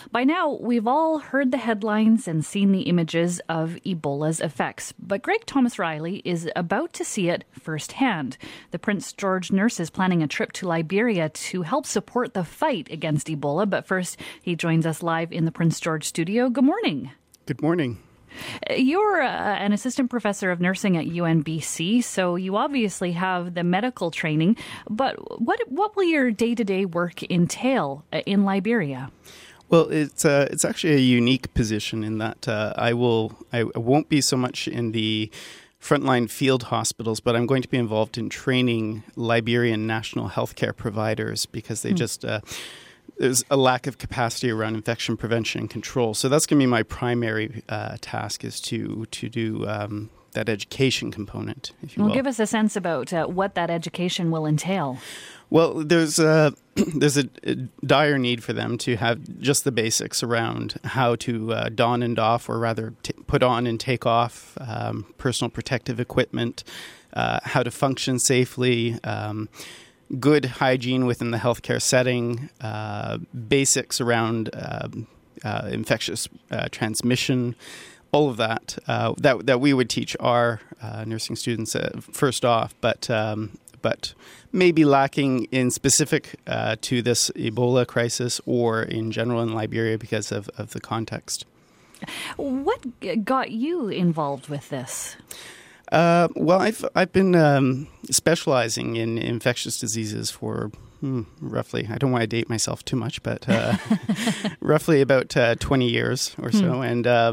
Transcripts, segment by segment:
By now, we've all heard the headlines and seen the images of Ebola's effects, but Greg Thomas Riley is about to see it firsthand. The Prince George nurse is planning a trip to Liberia to help support the fight against Ebola, but first, he joins us live in the Prince George studio. Good morning. Good morning. You're an assistant professor of nursing at UNBC, so you obviously have the medical training, but what will your day-to-day work entail in Liberia? Well, it's actually a unique position in that I won't be so much in the frontline field hospitals, but I'm going to be involved in training Liberian national healthcare providers because they just there's a lack of capacity around infection prevention and control. So that's going to be my primary task, is to do that education component, if you will. Well, give us a sense about what that education will entail. Well, there's a dire need for them to have just the basics around how to don and doff, or rather put on and take off personal protective equipment, how to function safely, good hygiene within the healthcare setting, basics around infectious transmission, all of that that we would teach our nursing students first off, but maybe lacking in specific to this Ebola crisis or in general in Liberia because of the context. What got you involved with this? Well, I've been specializing in infectious diseases for roughly, I don't want to date myself too much, but roughly about 20 years or so.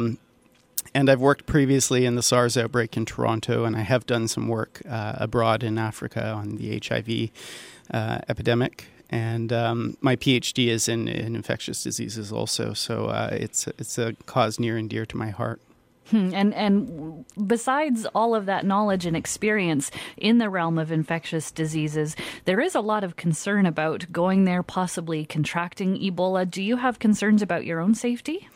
And I've worked previously in the SARS outbreak in Toronto, and I have done some work abroad in Africa on the HIV epidemic. And my PhD is in infectious diseases also, so it's a cause near and dear to my heart. And besides all of that knowledge and experience in the realm of infectious diseases, there is a lot of concern about going there, possibly contracting Ebola. Do you have concerns about your own safety?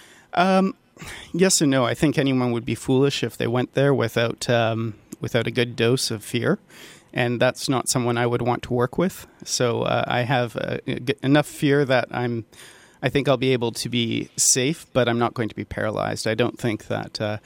Yes and no. I think anyone would be foolish if they went there without a good dose of fear. And that's not someone I would want to work with. So I have enough fear that I think I'll be able to be safe, but I'm not going to be paralyzed. I don't think that...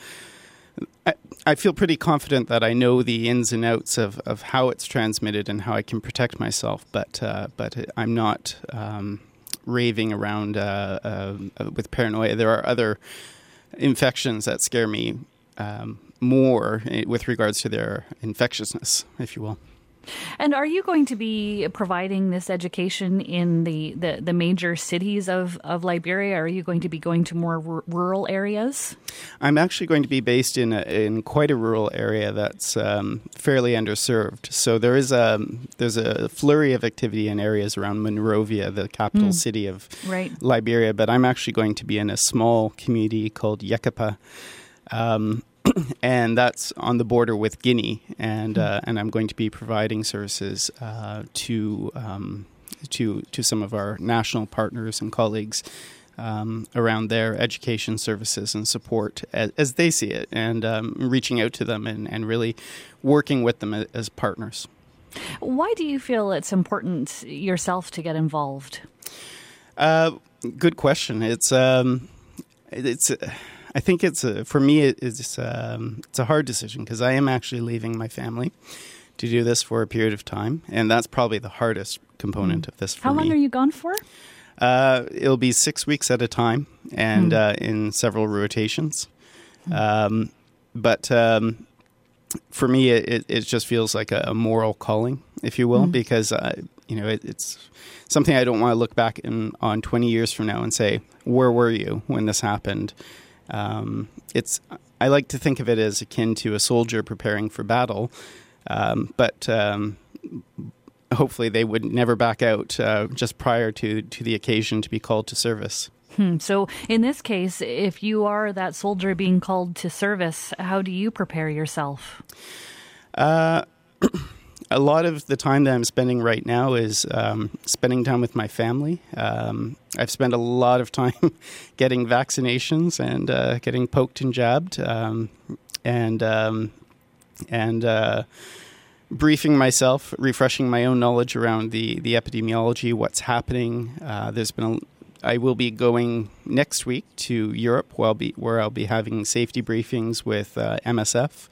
I feel pretty confident that I know the ins and outs of how it's transmitted and how I can protect myself, but I'm not raving around with paranoia. There are other infections that scare me more with regards to their infectiousness, if you will. And are you going to be providing this education in the major cities of Liberia? Or are you going to be going to more rural areas? I'm actually going to be based in quite a rural area that's fairly underserved. So there's a flurry of activity in areas around Monrovia, the capital city of Liberia. But I'm actually going to be in a small community called Yekapa. And that's on the border with Guinea, and I'm going to be providing services to some of our national partners and colleagues around their education services and support as they see it, and reaching out to them and really working with them as partners. Why do you feel it's important yourself to get involved? Good question. I think for me, it's a hard decision because I am actually leaving my family to do this for a period of time, and that's probably the hardest component of this for me. How long are you gone for? It'll be 6 weeks at a time, and in several rotations. But for me, it just feels like a moral calling, if you will, because it's something I don't want to look back on 20 years from now and say, "Where were you when this happened?" I like to think of it as akin to a soldier preparing for battle, but hopefully they would never back out just prior to the occasion to be called to service. So in this case, if you are that soldier being called to service, how do you prepare yourself? A lot of the time that I'm spending right now is spending time with my family. I've spent a lot of time getting vaccinations and getting poked and jabbed, and briefing myself, refreshing my own knowledge around the epidemiology, what's happening. There's been I will be going next week to Europe, where I'll be having safety briefings with MSF,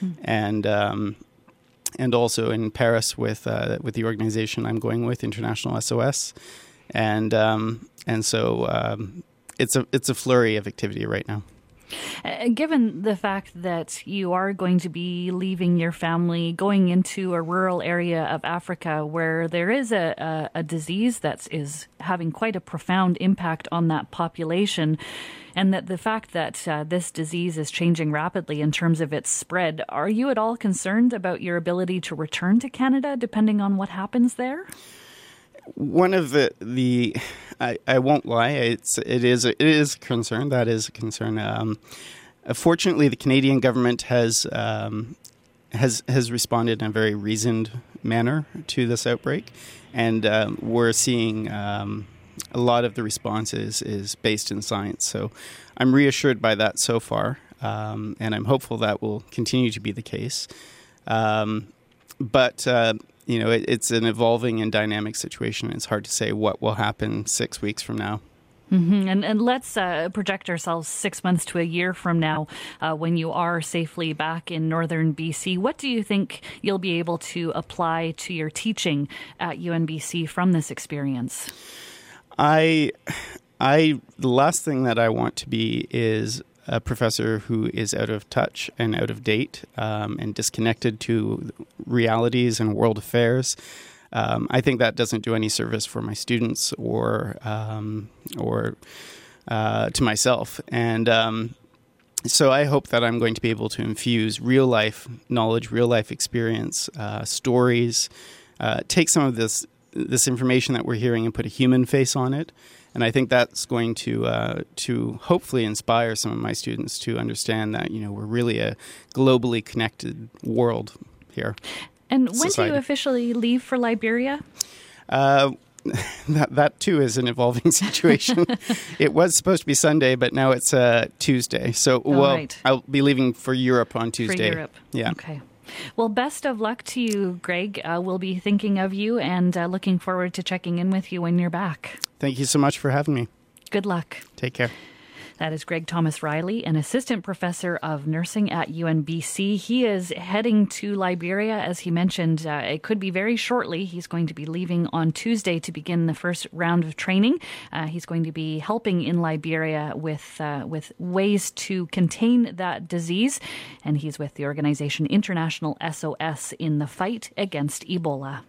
and also in Paris with the organization I'm going with, International SOS, and so it's a flurry of activity right now. Given the fact that you are going to be leaving your family, going into a rural area of Africa where there is a disease that is having quite a profound impact on that population, and that the fact that this disease is changing rapidly in terms of its spread, are you at all concerned about your ability to return to Canada depending on what happens there? One of the I won't lie, it is a concern. That is a concern. Fortunately, the Canadian government has responded in a very reasoned manner to this outbreak, and we're seeing a lot of the responses is based in science. So I'm reassured by that so far, and I'm hopeful that will continue to be the case. But it's an evolving and dynamic situation. It's hard to say what will happen 6 weeks from now. Mm-hmm. And let's project ourselves 6 months to a year from now when you are safely back in northern BC. What do you think you'll be able to apply to your teaching at UNBC from this experience? The last thing that I want to be is a professor who is out of touch and out of date and disconnected to realities and world affairs. I think that doesn't do any service for my students or to myself. And so I hope that I'm going to be able to infuse real life knowledge, real life experience, stories, take some of this information that we're hearing and put a human face on it. And I think that's going to hopefully inspire some of my students to understand that, we're really a globally connected world here. And when do you officially leave for Liberia? That too is an evolving situation. It was supposed to be Sunday, but now it's Tuesday. So, right. I'll be leaving for Europe on Tuesday. For Europe. Yeah. Okay. Well, best of luck to you, Greg. We'll be thinking of you and looking forward to checking in with you when you're back. Thank you so much for having me. Good luck. Take care. That is Greg Thomas Riley, an assistant professor of nursing at UNBC. He is heading to Liberia, as he mentioned. It could be very shortly. He's going to be leaving on Tuesday to begin the first round of training. He's going to be helping in Liberia with ways to contain that disease. And he's with the organization International SOS in the fight against Ebola.